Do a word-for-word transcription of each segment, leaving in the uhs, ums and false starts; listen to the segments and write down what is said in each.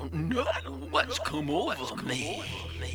don't know what's come over me.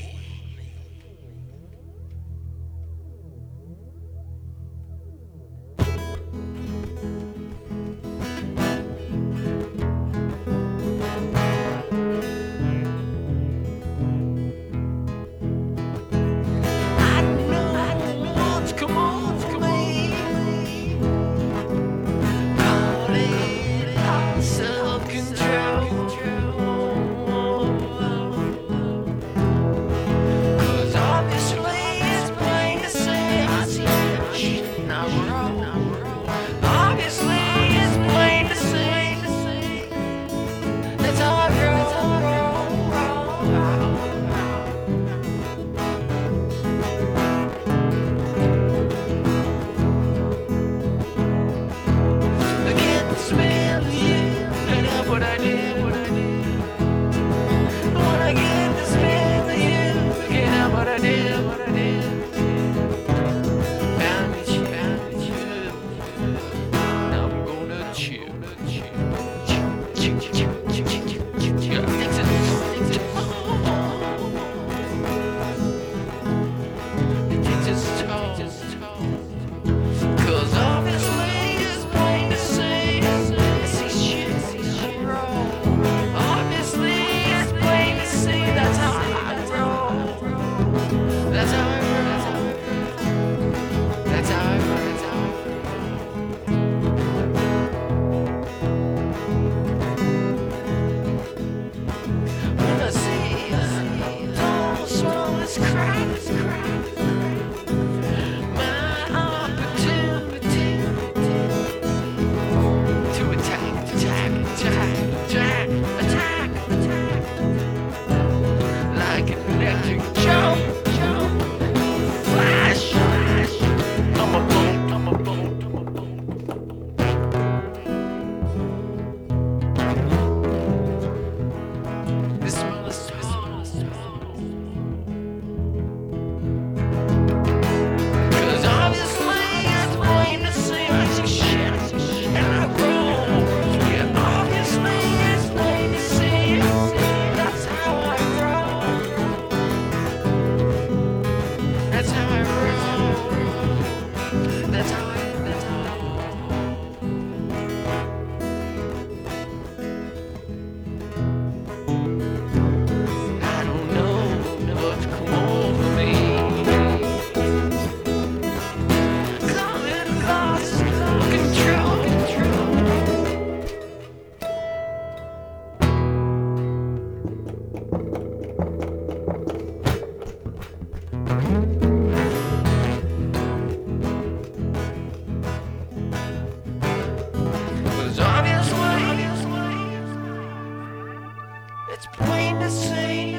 It's plain to see.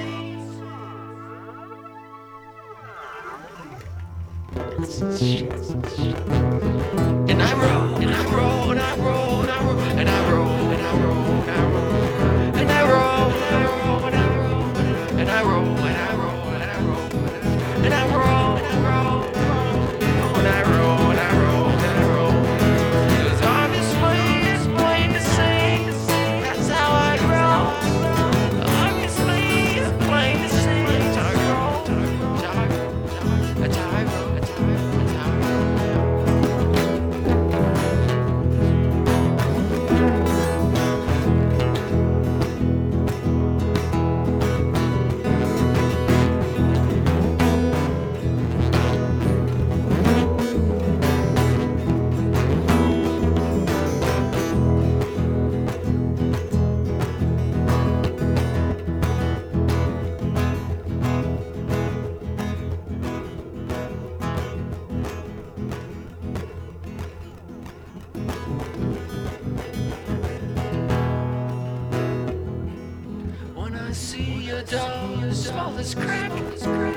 And I roll, and I roll, and I roll, and I roll, and I roll, and I roll, and I roll, and I roll, and I roll, and I roll, and I roll, and I roll, and I roll, and I roll, and I roll, and I roll, and I roll, and I roll. 'Cause obviously it's plain to see. That's how I roll. Obviously it's plain to see. That's how I roll. That's how I roll. That's how I roll. That's how I roll. When I see your dog, smell this crack.